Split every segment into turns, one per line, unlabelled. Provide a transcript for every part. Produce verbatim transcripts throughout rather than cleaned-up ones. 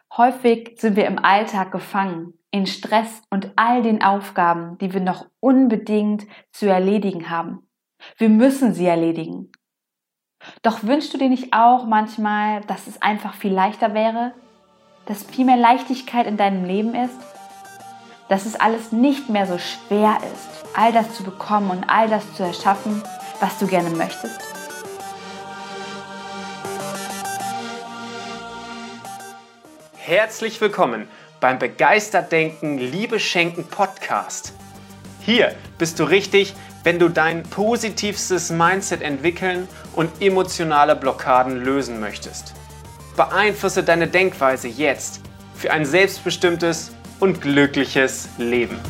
Häufig sind wir im Alltag gefangen, in Stress und all den Aufgaben, die wir noch unbedingt zu erledigen haben. Wir müssen sie erledigen. Doch wünschst du dir nicht auch manchmal, dass es einfach viel leichter wäre? Dass viel mehr Leichtigkeit in deinem Leben ist? Dass es alles nicht mehr so schwer ist, all das zu bekommen und all das zu erschaffen, was du gerne möchtest?
Herzlich willkommen beim Begeistert Denken, Liebe Schenken Podcast. Hier bist du richtig, wenn du dein positivstes Mindset entwickeln und emotionale Blockaden lösen möchtest. Beeinflusse deine Denkweise jetzt für ein selbstbestimmtes und glückliches Leben.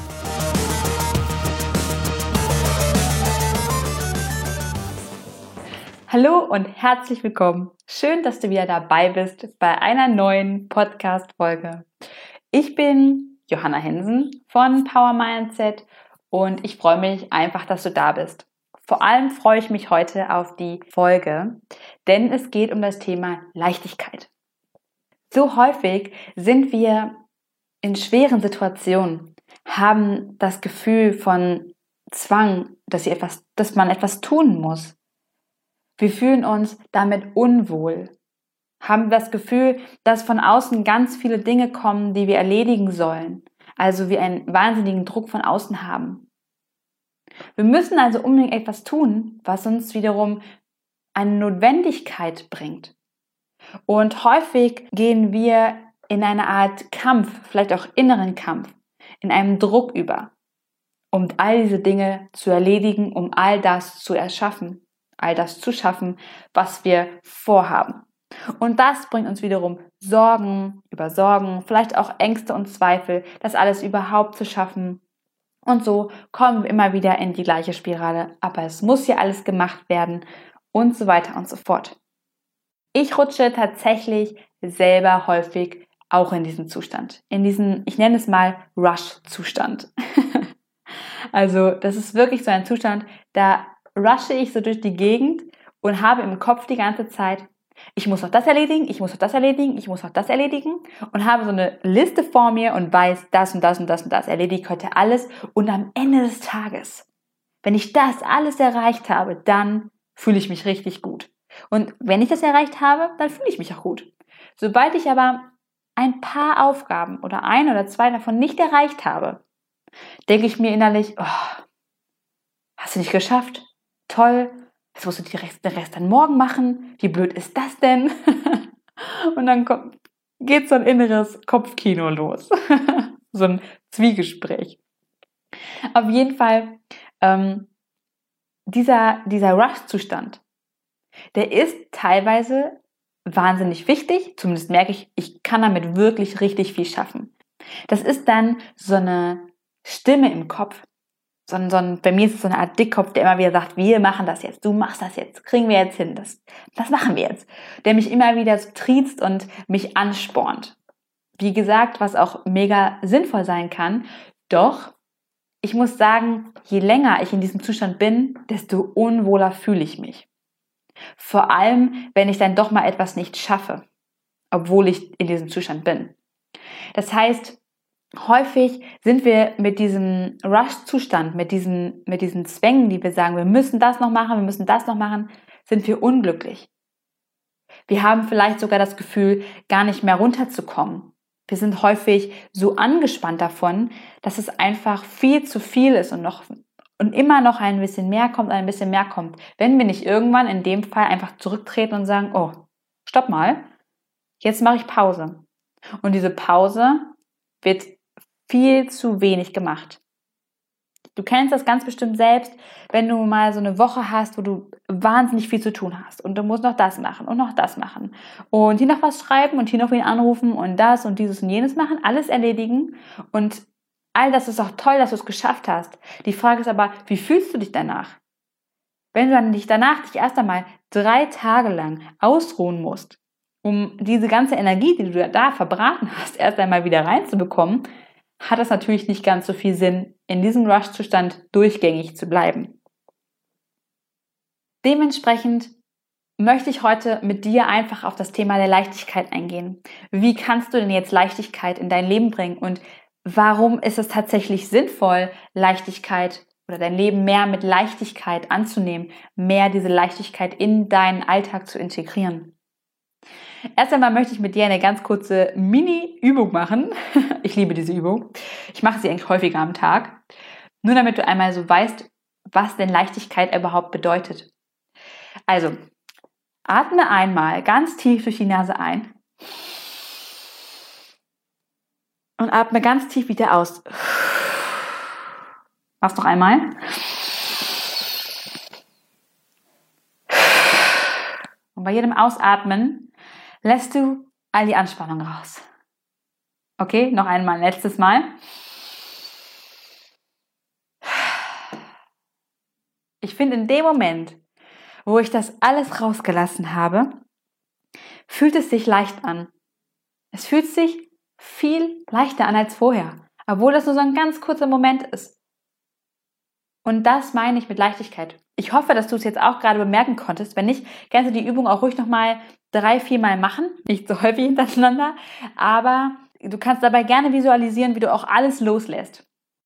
Hallo und herzlich willkommen. Schön, dass du wieder dabei bist bei einer neuen Podcast-Folge. Ich bin Johanna Hensen von Power Mindset und ich freue mich einfach, dass du da bist. Vor allem freue ich mich heute auf die Folge, denn es geht um das Thema Leichtigkeit. So häufig sind wir in schweren Situationen, haben das Gefühl von Zwang, dass, sie etwas, dass man etwas tun muss. Wir fühlen uns damit unwohl, haben das Gefühl, dass von außen ganz viele Dinge kommen, die wir erledigen sollen, also wir einen wahnsinnigen Druck von außen haben. Wir müssen also unbedingt etwas tun, was uns wiederum eine Notwendigkeit bringt. Und häufig gehen wir in eine Art Kampf, vielleicht auch inneren Kampf, in einem Druck über, um all diese Dinge zu erledigen, um all das zu erschaffen. all das zu schaffen, was wir vorhaben. Und das bringt uns wiederum Sorgen über Sorgen, vielleicht auch Ängste und Zweifel, das alles überhaupt zu schaffen. Und so kommen wir immer wieder in die gleiche Spirale. Aber es muss ja alles gemacht werden und so weiter und so fort. Ich rutsche tatsächlich selber häufig auch in diesen Zustand. In diesen, ich nenne es mal Rush-Zustand. Also das ist wirklich so ein Zustand, da rushe ich so durch die Gegend und habe im Kopf die ganze Zeit, ich muss noch das erledigen, ich muss noch das erledigen, ich muss noch das erledigen und habe so eine Liste vor mir und weiß, das und das und das und das erledige ich heute alles und am Ende des Tages, wenn ich das alles erreicht habe, dann fühle ich mich richtig gut. Und wenn ich das erreicht habe, dann fühle ich mich auch gut. Sobald ich aber ein paar Aufgaben oder ein oder zwei davon nicht erreicht habe, denke ich mir innerlich, oh, hast du nicht geschafft? Toll, jetzt musst du den Rest, den Rest dann morgen machen. Wie blöd ist das denn? Und dann kommt, geht so ein inneres Kopfkino los. So ein Zwiegespräch. Auf jeden Fall, ähm, dieser, dieser Rush-Zustand, der ist teilweise wahnsinnig wichtig. Zumindest merke ich, ich kann damit wirklich richtig viel schaffen. Das ist dann so eine Stimme im Kopf. So ein, so ein, bei mir ist es so eine Art Dickkopf, der immer wieder sagt, wir machen das jetzt, du machst das jetzt, kriegen wir jetzt hin, das, das machen wir jetzt. Der mich immer wieder so triezt und mich anspornt. Wie gesagt, was auch mega sinnvoll sein kann, doch ich muss sagen, je länger ich in diesem Zustand bin, desto unwohler fühle ich mich. Vor allem, wenn ich dann doch mal etwas nicht schaffe, obwohl ich in diesem Zustand bin. Das heißt, häufig sind wir mit diesem Rush-Zustand, mit diesen, mit diesen Zwängen, die wir sagen, wir müssen das noch machen, wir müssen das noch machen, sind wir unglücklich. Wir haben vielleicht sogar das Gefühl, gar nicht mehr runterzukommen. Wir sind häufig so angespannt davon, dass es einfach viel zu viel ist und, noch, und immer noch ein bisschen mehr kommt, ein bisschen mehr kommt. Wenn wir nicht irgendwann in dem Fall einfach zurücktreten und sagen, oh, stopp mal, jetzt mache ich Pause. Und diese Pause wird viel zu wenig gemacht. Du kennst das ganz bestimmt selbst, wenn du mal so eine Woche hast, wo du wahnsinnig viel zu tun hast und du musst noch das machen und noch das machen und hier noch was schreiben und hier noch wen anrufen und das und dieses und jenes machen, alles erledigen und all das ist auch toll, dass du es geschafft hast. Die Frage ist aber, wie fühlst du dich danach? Wenn du dann dich danach dich erst einmal drei Tage lang ausruhen musst, um diese ganze Energie, die du da verbraten hast, erst einmal wieder reinzubekommen, hat es natürlich nicht ganz so viel Sinn, in diesem Rush-Zustand durchgängig zu bleiben. Dementsprechend möchte ich heute mit dir einfach auf das Thema der Leichtigkeit eingehen. Wie kannst du denn jetzt Leichtigkeit in dein Leben bringen und warum ist es tatsächlich sinnvoll, Leichtigkeit oder dein Leben mehr mit Leichtigkeit anzunehmen, mehr diese Leichtigkeit in deinen Alltag zu integrieren? Erst einmal möchte ich mit dir eine ganz kurze Mini-Übung machen. Ich liebe diese Übung. Ich mache sie eigentlich häufiger am Tag. Nur damit du einmal so weißt, was denn Leichtigkeit überhaupt bedeutet. Also, atme einmal ganz tief durch die Nase ein und atme ganz tief wieder aus. Mach's noch einmal. Und bei jedem Ausatmen lässt du all die Anspannung raus. Okay, noch einmal, letztes Mal. Ich finde, in dem Moment, wo ich das alles rausgelassen habe, fühlt es sich leicht an. Es fühlt sich viel leichter an als vorher, obwohl das nur so ein ganz kurzer Moment ist. Und das meine ich mit Leichtigkeit. Ich hoffe, dass du es jetzt auch gerade bemerken konntest. Wenn nicht, kannst du die Übung auch ruhig nochmal drei, vier Mal machen. Nicht so häufig hintereinander, aber du kannst dabei gerne visualisieren, wie du auch alles loslässt.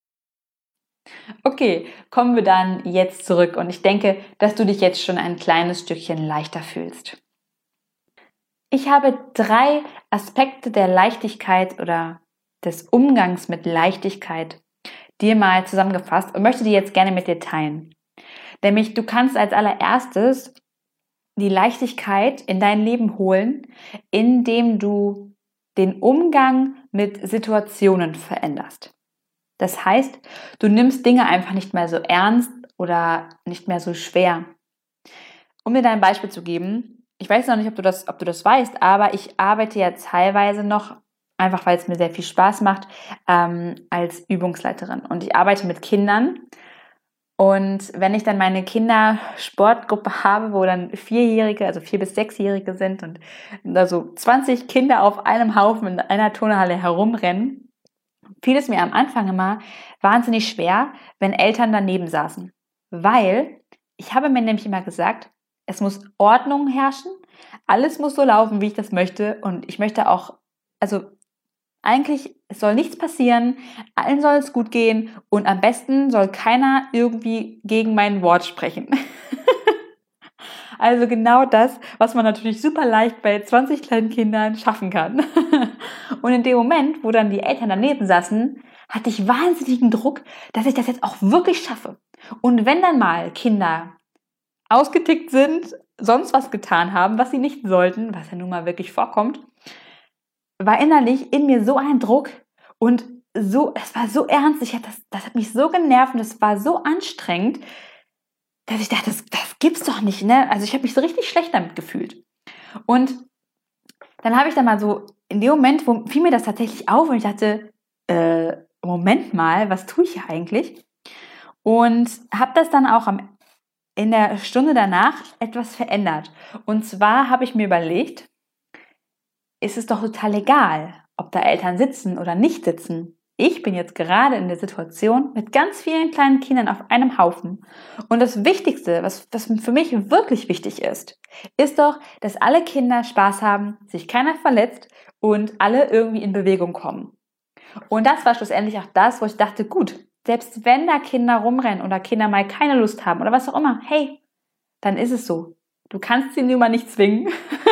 Okay, kommen wir dann jetzt zurück und ich denke, dass du dich jetzt schon ein kleines Stückchen leichter fühlst. Ich habe drei Aspekte der Leichtigkeit oder des Umgangs mit Leichtigkeit dir mal zusammengefasst und möchte die jetzt gerne mit dir teilen. Nämlich, du kannst als allererstes die Leichtigkeit in dein Leben holen, indem du den Umgang mit Situationen veränderst. Das heißt, du nimmst Dinge einfach nicht mehr so ernst oder nicht mehr so schwer. Um dir da ein Beispiel zu geben, ich weiß noch nicht, ob du das, ob du das weißt, aber ich arbeite ja teilweise noch, einfach weil es mir sehr viel Spaß macht, ähm, als Übungsleiterin. Und ich arbeite mit Kindern. Und wenn ich dann meine Kindersportgruppe habe, wo dann Vierjährige, also Vier- bis Sechsjährige sind und da so zwanzig Kinder auf einem Haufen in einer Turnhalle herumrennen, fiel es mir am Anfang immer wahnsinnig schwer, wenn Eltern daneben saßen. Weil ich habe mir nämlich immer gesagt, es muss Ordnung herrschen, alles muss so laufen, wie ich das möchte. Und ich möchte auch, also eigentlich, es soll nichts passieren, allen soll es gut gehen und am besten soll keiner irgendwie gegen mein Wort sprechen. Also genau das, was man natürlich super leicht bei zwanzig kleinen Kindern schaffen kann. Und in dem Moment, wo dann die Eltern daneben saßen, hatte ich wahnsinnigen Druck, dass ich das jetzt auch wirklich schaffe. Und wenn dann mal Kinder ausgetickt sind, sonst was getan haben, was sie nicht sollten, was ja nun mal wirklich vorkommt, war innerlich in mir so ein Druck und so, es war so ernst, ich hatte das, das hat mich so genervt und es war so anstrengend, dass ich dachte, das, das gibt's doch nicht, ne? Also ich habe mich so richtig schlecht damit gefühlt. Und dann habe ich dann mal so, in dem Moment, wo fiel mir das tatsächlich auf und ich dachte, äh, Moment mal, was tue ich hier eigentlich? Und habe das dann auch am, in der Stunde danach etwas verändert. Und zwar habe ich mir überlegt, ist es doch total egal, ob da Eltern sitzen oder nicht sitzen. Ich bin jetzt gerade in der Situation mit ganz vielen kleinen Kindern auf einem Haufen. Und das Wichtigste, was, was für mich wirklich wichtig ist, ist doch, dass alle Kinder Spaß haben, sich keiner verletzt und alle irgendwie in Bewegung kommen. Und das war schlussendlich auch das, wo ich dachte, gut, selbst wenn da Kinder rumrennen oder Kinder mal keine Lust haben oder was auch immer, hey, dann ist es so. Du kannst sie nun mal nicht zwingen.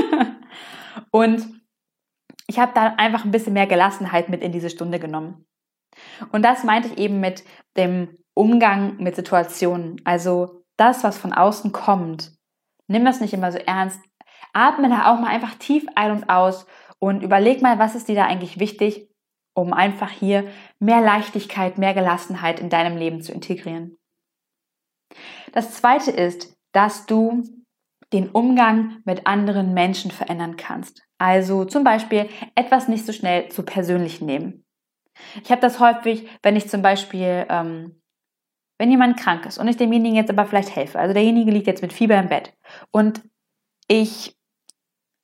Und ich habe da einfach ein bisschen mehr Gelassenheit mit in diese Stunde genommen. Und das meinte ich eben mit dem Umgang mit Situationen. Also das, was von außen kommt, nimm das nicht immer so ernst. Atme da auch mal einfach tief ein und aus und überleg mal, was ist dir da eigentlich wichtig, um einfach hier mehr Leichtigkeit, mehr Gelassenheit in deinem Leben zu integrieren. Das Zweite ist, dass du den Umgang mit anderen Menschen verändern kannst. Also zum Beispiel etwas nicht so schnell zu persönlich nehmen. Ich habe das häufig, wenn ich zum Beispiel, ähm, wenn jemand krank ist und ich demjenigen jetzt aber vielleicht helfe. Also derjenige liegt jetzt mit Fieber im Bett und ich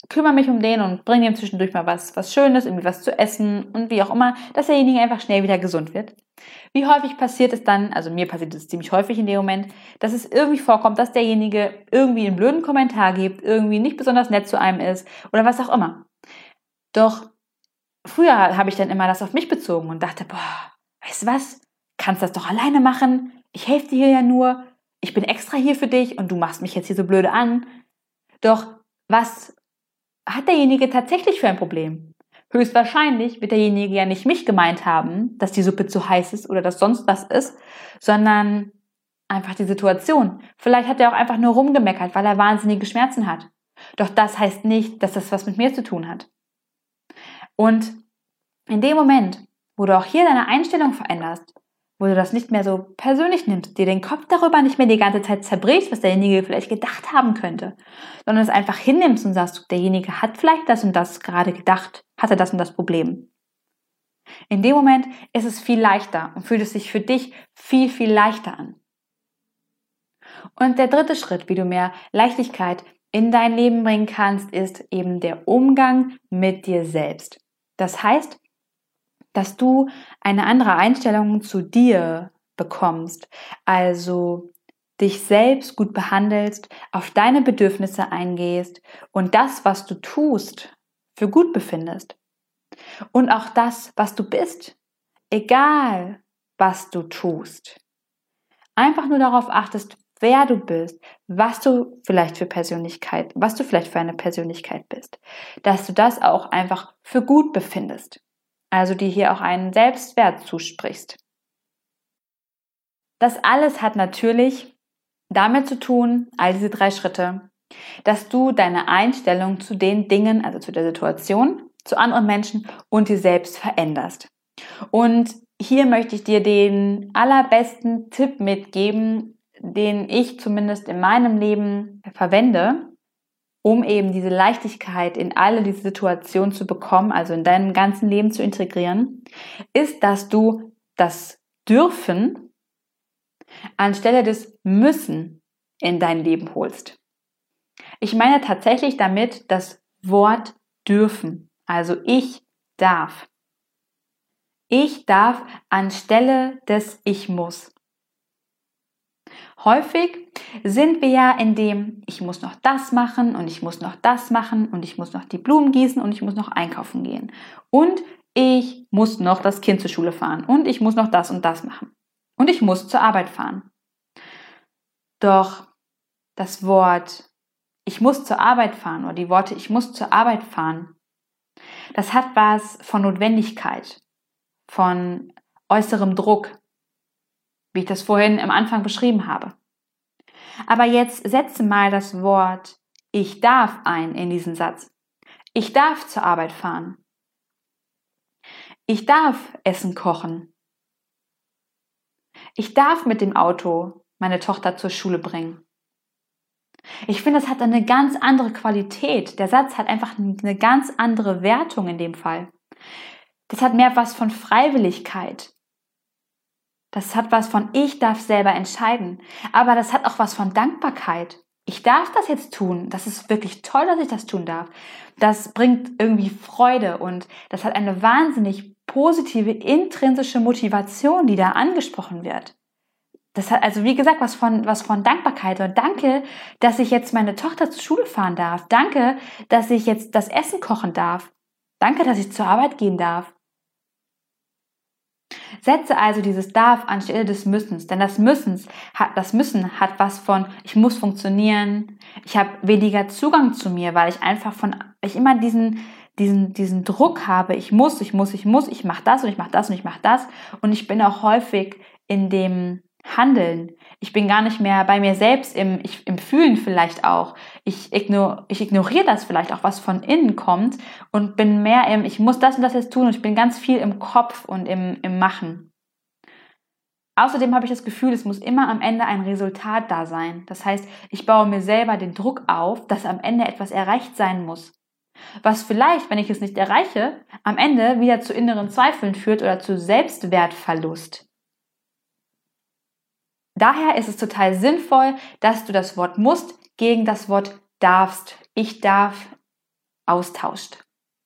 kümmere mich um den und bringe ihm zwischendurch mal was, was Schönes, irgendwie was zu essen und wie auch immer, dass derjenige einfach schnell wieder gesund wird. Wie häufig passiert es dann, also mir passiert es ziemlich häufig in dem Moment, dass es irgendwie vorkommt, dass derjenige irgendwie einen blöden Kommentar gibt, irgendwie nicht besonders nett zu einem ist oder was auch immer. Doch früher habe ich dann immer das auf mich bezogen und dachte, boah, weißt du was, kannst das doch alleine machen, ich helfe dir hier ja nur, ich bin extra hier für dich und du machst mich jetzt hier so blöde an. Doch was hat derjenige tatsächlich für ein Problem? Höchstwahrscheinlich wird derjenige ja nicht mich gemeint haben, dass die Suppe zu heiß ist oder dass sonst was ist, sondern einfach die Situation. Vielleicht hat er auch einfach nur rumgemeckert, weil er wahnsinnige Schmerzen hat. Doch das heißt nicht, dass das was mit mir zu tun hat. Und in dem Moment, wo du auch hier deine Einstellung veränderst, wo du das nicht mehr so persönlich nimmst, dir den Kopf darüber nicht mehr die ganze Zeit zerbrichst, was derjenige vielleicht gedacht haben könnte, sondern es einfach hinnimmst und sagst, derjenige hat vielleicht das und das gerade gedacht, hatte das und das Problem. In dem Moment ist es viel leichter und fühlt es sich für dich viel, viel leichter an. Und der dritte Schritt, wie du mehr Leichtigkeit in dein Leben bringen kannst, ist eben der Umgang mit dir selbst. Das heißt, dass du eine andere Einstellung zu dir bekommst, also dich selbst gut behandelst, auf deine Bedürfnisse eingehst und das, was du tust, für gut befindest. Und auch das, was du bist, egal was du tust. Einfach nur darauf achtest, wer du bist, was du vielleicht für Persönlichkeit, was du vielleicht für eine Persönlichkeit bist, dass du das auch einfach für gut befindest. Also dir hier auch einen Selbstwert zusprichst. Das alles hat natürlich damit zu tun, all diese drei Schritte, dass du deine Einstellung zu den Dingen, also zu der Situation, zu anderen Menschen und dir selbst veränderst. Und hier möchte ich dir den allerbesten Tipp mitgeben, den ich zumindest in meinem Leben verwende, um eben diese Leichtigkeit in alle diese Situationen zu bekommen, also in deinem ganzen Leben zu integrieren, ist, dass du das Dürfen anstelle des Müssen in dein Leben holst. Ich meine tatsächlich damit das Wort dürfen, also ich darf. Ich darf anstelle des Ich muss. Häufig sind wir ja in dem, ich muss noch das machen und ich muss noch das machen und ich muss noch die Blumen gießen und ich muss noch einkaufen gehen. Und ich muss noch das Kind zur Schule fahren und ich muss noch das und das machen. Und ich muss zur Arbeit fahren. Doch das Wort, ich muss zur Arbeit fahren oder die Worte, ich muss zur Arbeit fahren, das hat was von Notwendigkeit, von äußerem Druck, wie ich das vorhin am Anfang beschrieben habe. Aber jetzt setze mal das Wort ich darf ein in diesen Satz. Ich darf zur Arbeit fahren. Ich darf Essen kochen. Ich darf mit dem Auto meine Tochter zur Schule bringen. Ich finde, das hat eine ganz andere Qualität. Der Satz hat einfach eine ganz andere Wertung in dem Fall. Das hat mehr was von Freiwilligkeit. Das hat was von ich darf selber entscheiden. Aber das hat auch was von Dankbarkeit. Ich darf das jetzt tun. Das ist wirklich toll, dass ich das tun darf. Das bringt irgendwie Freude und das hat eine wahnsinnig positive intrinsische Motivation, die da angesprochen wird. Das hat also, wie gesagt, was von, was von Dankbarkeit. Und danke, dass ich jetzt meine Tochter zur Schule fahren darf. Danke, dass ich jetzt das Essen kochen darf. Danke, dass ich zur Arbeit gehen darf. Setze also dieses Darf anstelle des Müssens, denn das Müssens hat, das Müssen hat was von, ich muss funktionieren, ich habe weniger Zugang zu mir, weil ich einfach von, ich immer diesen, diesen, diesen Druck habe, ich muss, ich muss, ich muss, ich mache das und ich mache das und ich mache das und ich bin auch häufig in dem Handeln. Ich bin gar nicht mehr bei mir selbst im, ich, im Fühlen vielleicht auch. Ich, ignor, ich ignoriere das vielleicht auch, was von innen kommt und bin mehr im, ich muss das und das jetzt tun und ich bin ganz viel im Kopf und im, im Machen. Außerdem habe ich das Gefühl, es muss immer am Ende ein Resultat da sein. Das heißt, ich baue mir selber den Druck auf, dass am Ende etwas erreicht sein muss. Was vielleicht, wenn ich es nicht erreiche, am Ende wieder zu inneren Zweifeln führt oder zu Selbstwertverlust. Daher ist es total sinnvoll, dass du das Wort musst gegen das Wort darfst. Ich darf austauscht.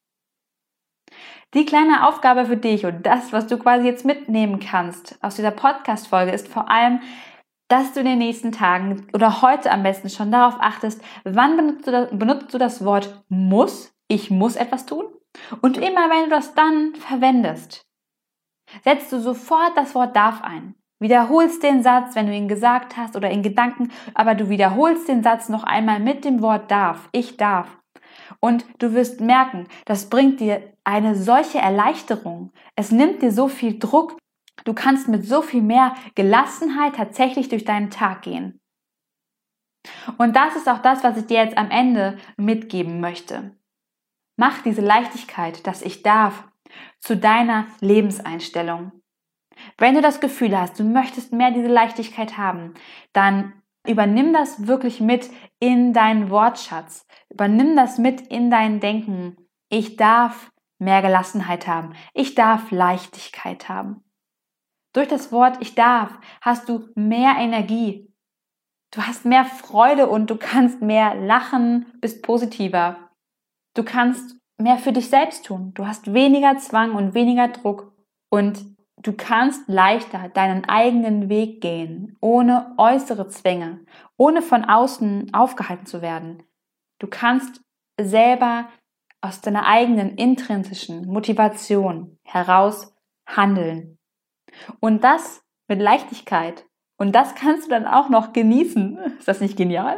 Die kleine Aufgabe für dich und das, was du quasi jetzt mitnehmen kannst aus dieser Podcast-Folge, ist vor allem, dass du in den nächsten Tagen oder heute am besten schon darauf achtest, wann benutzt du das, benutzt du das Wort muss, ich muss etwas tun? Und immer wenn du das dann verwendest, setzt du sofort das Wort darf ein. Wiederholst den Satz, wenn du ihn gesagt hast oder in Gedanken, aber du wiederholst den Satz noch einmal mit dem Wort darf, ich darf. Und du wirst merken, das bringt dir eine solche Erleichterung. Es nimmt dir so viel Druck. Du kannst mit so viel mehr Gelassenheit tatsächlich durch deinen Tag gehen. Und das ist auch das, was ich dir jetzt am Ende mitgeben möchte. Mach diese Leichtigkeit, dass ich darf, zu deiner Lebenseinstellung. Wenn du das Gefühl hast, du möchtest mehr diese Leichtigkeit haben, dann übernimm das wirklich mit in deinen Wortschatz. Übernimm das mit in dein Denken. Ich darf mehr Gelassenheit haben. Ich darf Leichtigkeit haben. Durch das Wort ich darf hast du mehr Energie. Du hast mehr Freude und du kannst mehr lachen, bist positiver. Du kannst mehr für dich selbst tun. Du hast weniger Zwang und weniger Druck und du kannst leichter deinen eigenen Weg gehen, ohne äußere Zwänge, ohne von außen aufgehalten zu werden. Du kannst selber aus deiner eigenen intrinsischen Motivation heraus handeln. Und das mit Leichtigkeit. Und das kannst du dann auch noch genießen. Ist das nicht genial?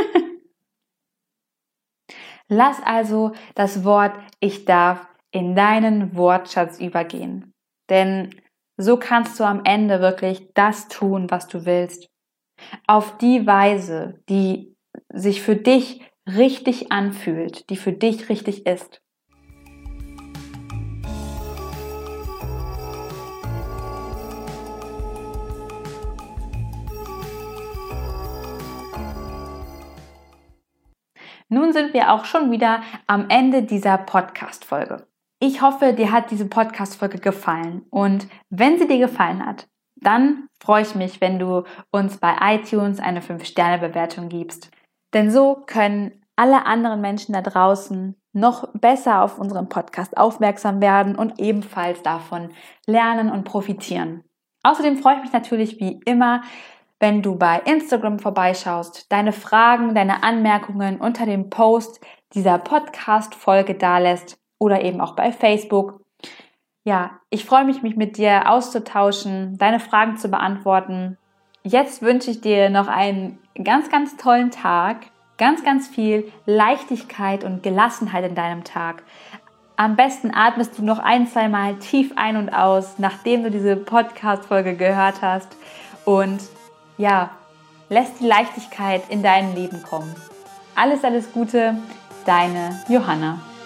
Lass also das Wort ich darf in deinen Wortschatz übergehen. Denn so kannst du am Ende wirklich das tun, was du willst. Auf die Weise, die sich für dich richtig anfühlt, die für dich richtig ist. Nun sind wir auch schon wieder am Ende dieser Podcast-Folge. Ich hoffe, dir hat diese Podcast-Folge gefallen und wenn sie dir gefallen hat, dann freue ich mich, wenn du uns bei iTunes eine fünf Sterne Bewertung gibst. Denn so können alle anderen Menschen da draußen noch besser auf unseren Podcast aufmerksam werden und ebenfalls davon lernen und profitieren. Außerdem freue ich mich natürlich wie immer, wenn du bei Instagram vorbeischaust, deine Fragen, deine Anmerkungen unter dem Post dieser Podcast-Folge dalässt oder eben auch bei Facebook. Ja, ich freue mich, mich mit dir auszutauschen, deine Fragen zu beantworten. Jetzt wünsche ich dir noch einen ganz, ganz tollen Tag, ganz, ganz viel Leichtigkeit und Gelassenheit in deinem Tag. Am besten atmest du noch ein, zwei Mal tief ein und aus, nachdem du diese Podcast-Folge gehört hast und ja, lässt die Leichtigkeit in dein Leben kommen. Alles, alles Gute, deine Johanna.